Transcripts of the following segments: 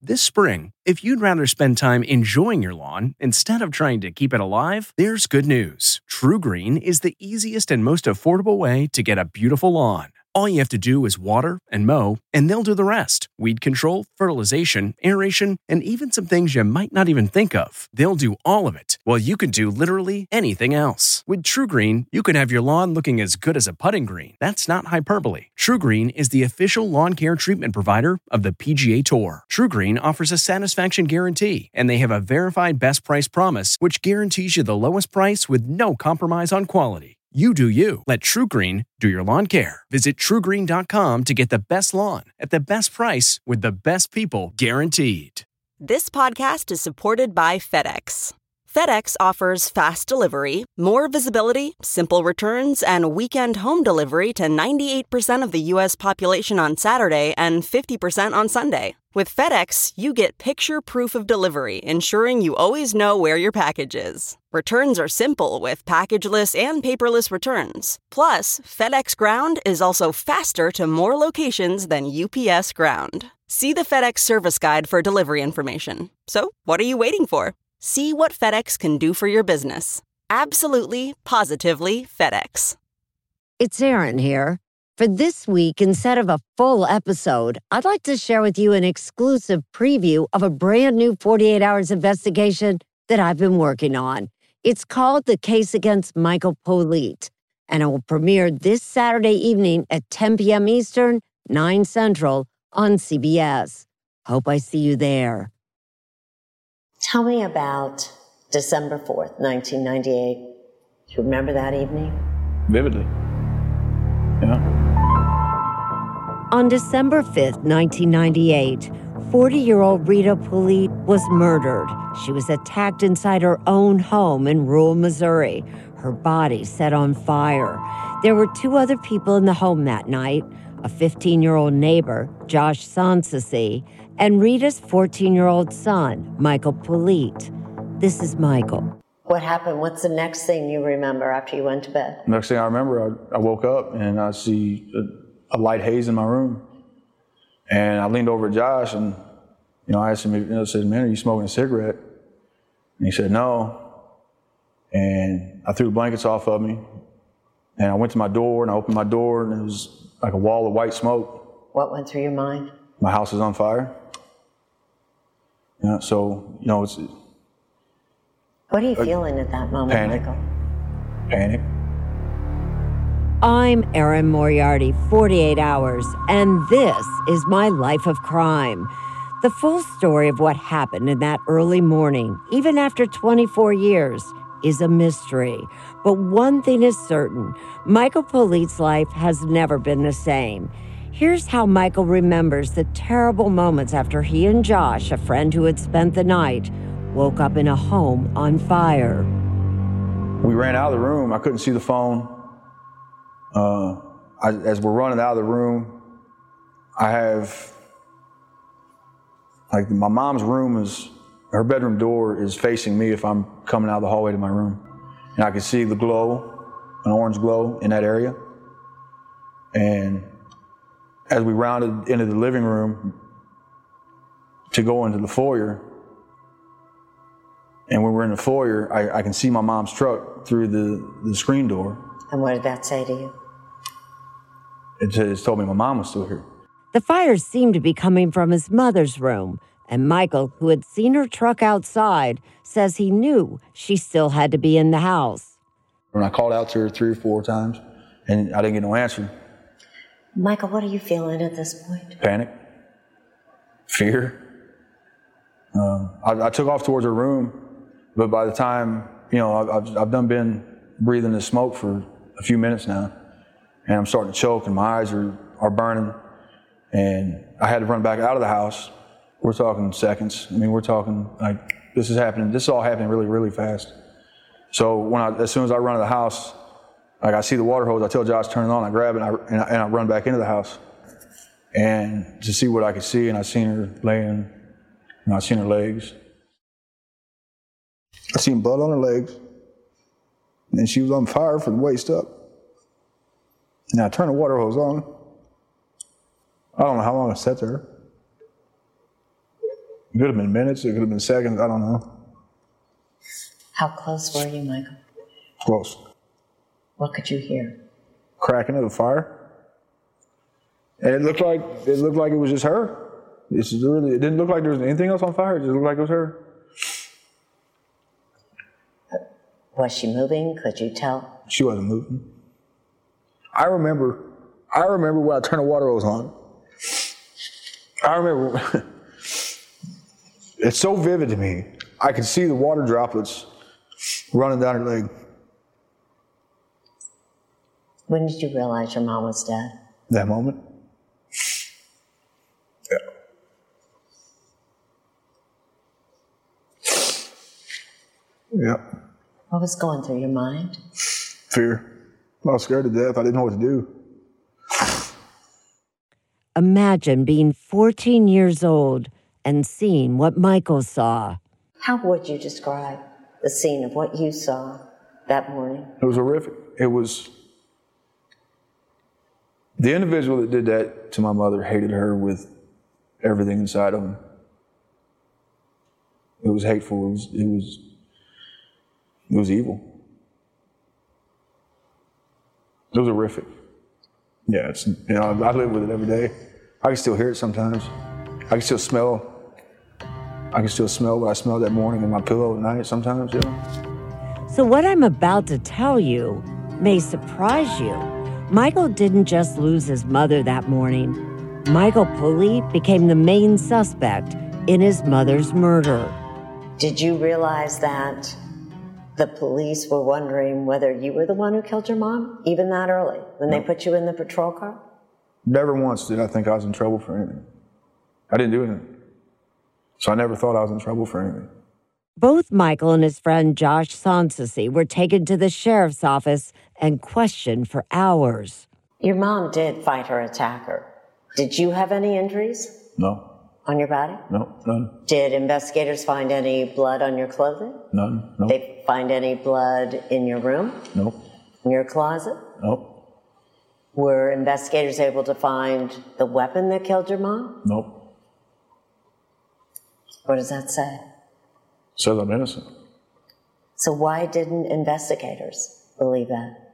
This spring, if you'd rather spend time enjoying your lawn instead of trying to keep it alive, there's good news. TruGreen is the easiest and most affordable way to get a beautiful lawn. All you have to do is water and mow, and they'll do the rest. Weed control, fertilization, aeration, and even some things you might not even think of. They'll do all of it, while you can do literally anything else. With TruGreen, you can have your lawn looking as good as a putting green. That's not hyperbole. TruGreen is the official lawn care treatment provider of the PGA Tour. TruGreen offers a satisfaction guarantee, and they have a verified best price promise, which guarantees you the lowest price with no compromise on quality. You do you. Let TruGreen do your lawn care. Visit TruGreen.com to get the best lawn at the best price with the best people guaranteed. This podcast is supported by FedEx. FedEx offers fast delivery, more visibility, simple returns, and weekend home delivery to 98% of the U.S. population on Saturday and 50% on Sunday. With FedEx, you get picture proof of delivery, ensuring you always know where your package is. Returns are simple with packageless and paperless returns. Plus, FedEx Ground is also faster to more locations than UPS Ground. See the FedEx service guide for delivery information. So, what are you waiting for? See what FedEx can do for your business. Absolutely, positively FedEx. It's Erin here. For this week, instead of a full episode, I'd like to share with you an exclusive preview of a brand new 48 Hours investigation that I've been working on. It's called The Case Against Michael Polite, and it will premiere this Saturday evening at 10 p.m. Eastern, 9 Central on CBS. Hope I see you there. Tell me about December 4th, 1998. Do you remember that evening? Vividly. Yeah. On December 5th, 1998, 40-year-old Rita Polite was murdered. She was attacked inside her own home in rural Missouri, her body set on fire. There were 2 other people in the home that night, a 15-year-old neighbor, Josh Sansasi, and Rita's 14-year-old son, Michael Polite. This is Michael. What happened? What's the next thing you remember after you went to bed? Next thing I remember, I woke up and I see a light haze in my room. And I leaned over at Josh and, I asked him, I said, man, are you smoking a cigarette? And he said, no. And I threw the blankets off of me. And I went to my door and I opened my door and it was like a wall of white smoke. What went through your mind? My house is on fire. It's... What are you feeling at that moment, panic. Michael? Panic. I'm Erin Moriarty, 48 Hours, and this is my life of crime. The full story of what happened in that early morning, even after 24 years, is a mystery. But one thing is certain, Michael Polite's life has never been the same. Here's how Michael remembers the terrible moments after he and Josh, a friend who had spent the night, woke up in a home on fire. We ran out of the room. I couldn't see the phone. As we're running out of the room, I have, my mom's room her bedroom door is facing me if I'm coming out of the hallway to my room. And I can see the glow, an orange glow in that area. And as we rounded into the living room to go into the foyer, and when we're in the foyer, I can see my mom's truck through the screen door. And what did that say to you? It just told me my mom was still here. The fire seemed to be coming from his mother's room, and Michael, who had seen her truck outside, says he knew she still had to be in the house. When I called out to her 3 or 4 times, and I didn't get no answer. Michael, what are you feeling at this point? Panic. Fear. I took off towards her room, but by the time, I've been breathing the smoke for a few minutes now, and I'm starting to choke, and my eyes are burning, and I had to run back out of the house. We're talking seconds. We're talking this is happening. This is all happening really, really fast. So as soon as I run to the house, I see the water hose. I tell Josh, turn it on. I grab it and I run back into the house, and to see what I could see. And I seen her laying. I seen her legs. I seen blood on her legs, and she was on fire from the waist up. And I turned the water hose on. I don't know how long I sat there. It could have been minutes, it could have been seconds, I don't know. How close were you, Michael? Close. What could you hear? Cracking of the fire. And it looked like it was just her. It didn't look like there was anything else on fire, it just looked like it was her. Was she moving? Could you tell? She wasn't moving. I remember when I turned the water hose on. I remember, it's so vivid to me. I could see the water droplets running down her leg. When did you realize your mom was dead? That moment. Yeah. Yeah. What was going through your mind? Fear. I was scared to death. I didn't know what to do. Imagine being 14 years old and seeing what Michael saw. How would you describe the scene of what you saw that morning? It was horrific. It was... The individual that did that to my mother hated her with everything inside of him. It was hateful. It was evil. It was horrific. Yeah, I live with it every day. I can still hear it sometimes. I can still smell what I smelled that morning in my pillow at night sometimes, yeah. So what I'm about to tell you may surprise you. Michael didn't just lose his mother that morning. Michael Pulley became the main suspect in his mother's murder. Did you realize that the police were wondering whether you were the one who killed your mom, even that early, when they put you in the patrol car? Never once did I think I was in trouble for anything. I didn't do anything. So I never thought I was in trouble for anything. Both Michael and his friend Josh Sonsasi were taken to the sheriff's office and questioned for hours. Your mom did fight her attacker. Did you have any injuries? No. On your body? No, none. Did investigators find any blood on your clothing? None, no. They find any blood in your room? Nope. In your closet? Nope. Were investigators able to find the weapon that killed your mom? Nope. What does that say? It says I'm innocent. So why didn't investigators believe that?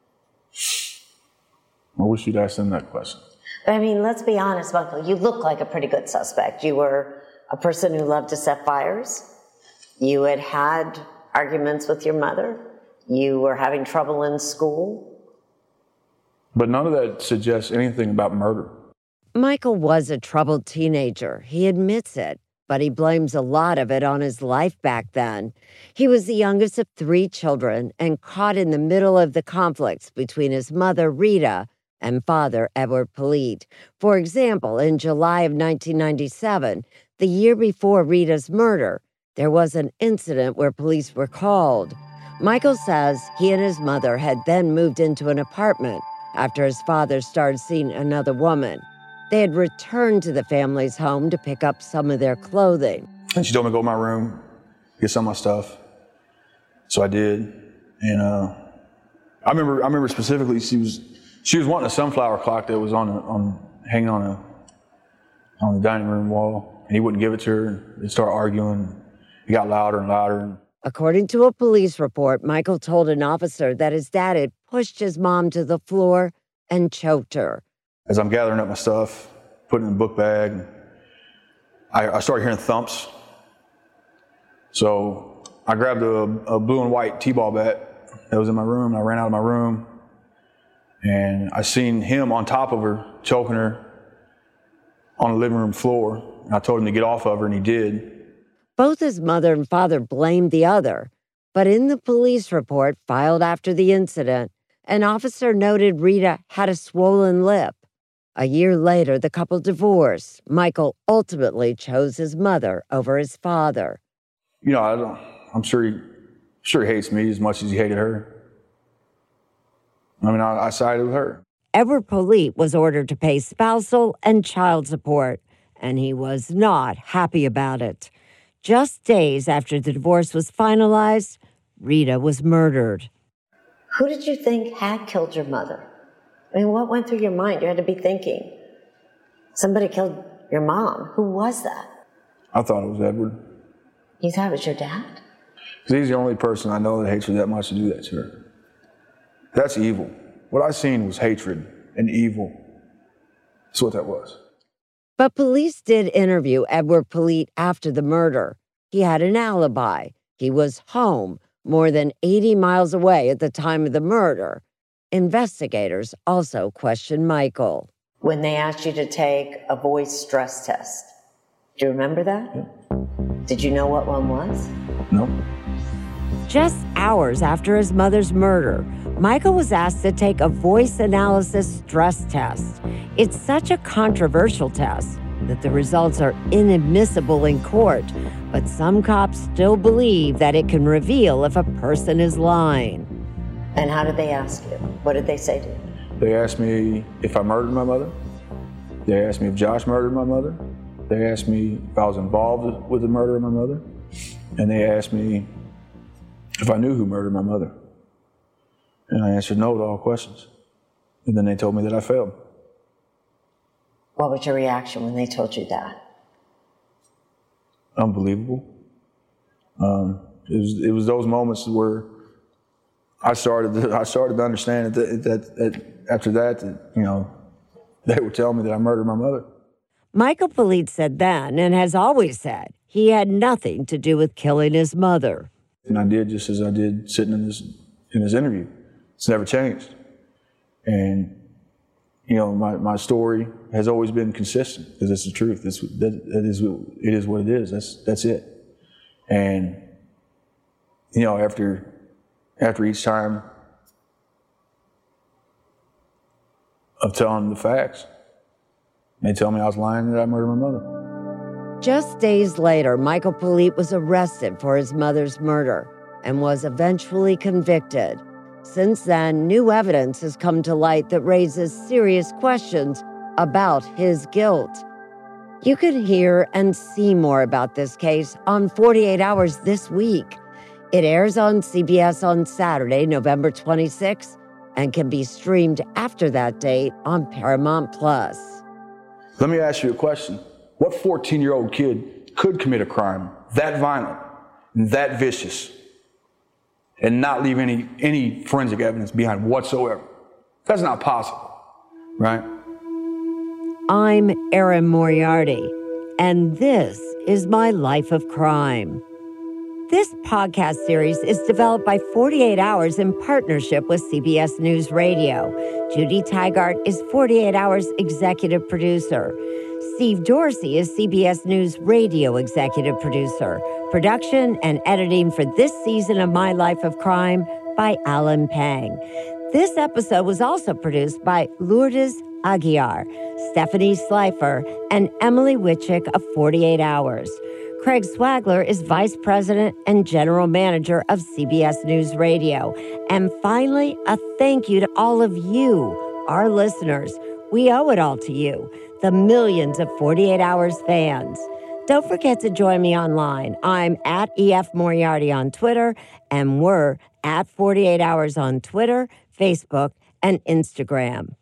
I wish you'd ask them that question. But I mean, let's be honest, Michael, you look like a pretty good suspect. You were a person who loved to set fires. You had had arguments with your mother. You were having trouble in school. But none of that suggests anything about murder. Michael was a troubled teenager. He admits it, but he blames a lot of it on his life back then. He was the youngest of 3 children and caught in the middle of the conflicts between his mother, Rita, and father, Edward Polite. For example, in July of 1997, the year before Rita's murder, there was an incident where police were called. Michael says he and his mother had then moved into an apartment after his father started seeing another woman. They had returned to the family's home to pick up some of their clothing. And she told me to go to my room, get some of my stuff. So I did. And I remember specifically she was wanting a sunflower clock that was hanging on the dining room wall, and he wouldn't give it to her. And they started arguing. It got louder and louder. According to a police report, Michael told an officer that his dad had pushed his mom to the floor and choked her. As I'm gathering up my stuff, putting it in the book bag, I started hearing thumps. So I grabbed a blue and white t-ball bat that was in my room, and I ran out of my room. And I seen him on top of her, choking her on the living room floor. And I told him to get off of her, and he did. Both his mother and father blamed the other, but in the police report filed after the incident, an officer noted Rita had a swollen lip. A year later, the couple divorced. Michael ultimately chose his mother over his father. You know, I'm sure he hates me as much as he hated her. I mean, I sided with her. Edward Polite was ordered to pay spousal and child support, and he was not happy about it. Just days after the divorce was finalized, Rita was murdered. Who did you think had killed your mother? I mean, what went through your mind? You had to be thinking, somebody killed your mom. Who was that? I thought it was Edward. You thought it was your dad? Because he's the only person I know that hates her that much to do that to her. That's evil. What I seen was hatred and evil. That's what that was. But police did interview Edward Polite after the murder. He had an alibi. He was home, more than 80 miles away at the time of the murder. Investigators also questioned Michael. When they asked you to take a voice stress test, do you remember that? Yeah. Did you know what one was? No. Just hours after his mother's murder, Michael was asked to take a voice analysis stress test. It's such a controversial test that the results are inadmissible in court, but some cops still believe that it can reveal if a person is lying. And how did they ask you? What did they say to you? They asked me if I murdered my mother. They asked me if Josh murdered my mother. They asked me if I was involved with the murder of my mother. And they asked me if I knew who murdered my mother. And I answered no to all questions. And then they told me that I failed. What was your reaction when they told you that? Unbelievable. It was those moments where I started to understand that after that, they were telling me that I murdered my mother. Michael Polite said then, and has always said, he had nothing to do with killing his mother. And I did just as I did sitting in this interview. It's never changed. And, my story has always been consistent because it's the truth. It is what it is. That's it. And, after each time of telling the facts, they tell me I was lying that I murdered my mother. Just days later, Michael Polite was arrested for his mother's murder and was eventually convicted. Since then, new evidence has come to light that raises serious questions about his guilt. You can hear and see more about this case on 48 Hours this week. It airs on CBS on Saturday, November 26th, and can be streamed after that date on Paramount+. Let me ask you a question. What 14-year-old kid could commit a crime that violent and that vicious and not leave any forensic evidence behind whatsoever? That's not possible, right? I'm Erin Moriarty, and this is My Life of Crime. This podcast series is developed by 48 Hours in partnership with CBS News Radio. Judy Tygart is 48 Hours executive producer. Steve Dorsey is CBS News Radio executive producer. Production and editing for this season of My Life of Crime by Alan Pang. This episode was also produced by Lourdes Aguiar, Stephanie Slifer, and Emily Witchick of 48 Hours. Craig Swagler is Vice President and General Manager of CBS News Radio. And finally, a thank you to all of you, our listeners. We owe it all to you, the millions of 48 Hours fans. Don't forget to join me online. I'm at EF Moriarty on Twitter, and we're at 48 Hours on Twitter, Facebook, and Instagram.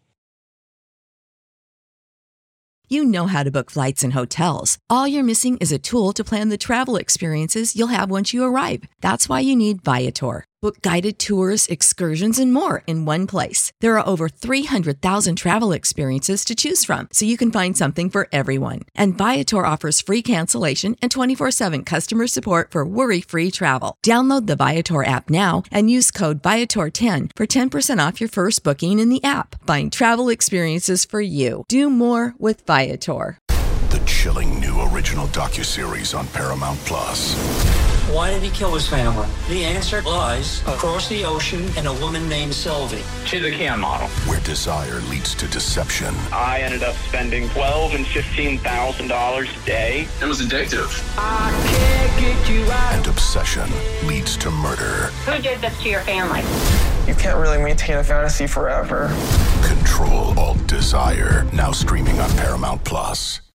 You know how to book flights and hotels. All you're missing is a tool to plan the travel experiences you'll have once you arrive. That's why you need Viator. Book guided tours, excursions, and more in one place. There are over 300,000 travel experiences to choose from, so you can find something for everyone. And Viator offers free cancellation and 24/7 customer support for worry-free travel. Download the Viator app now and use code Viator10 for 10% off your first booking in the app. Find travel experiences for you. Do more with Viator. The chilling new original docuseries on Paramount+. Why did he kill his family? The answer lies across the ocean in a woman named Sylvie. She's a Kian model. Where desire leads to deception. I ended up spending $12,000 and $15,000 a day. It was addictive. I can't get you out. And obsession leads to murder. Who did this to your family? You can't really maintain a fantasy forever. Control Alt Desire. Now streaming on Paramount+.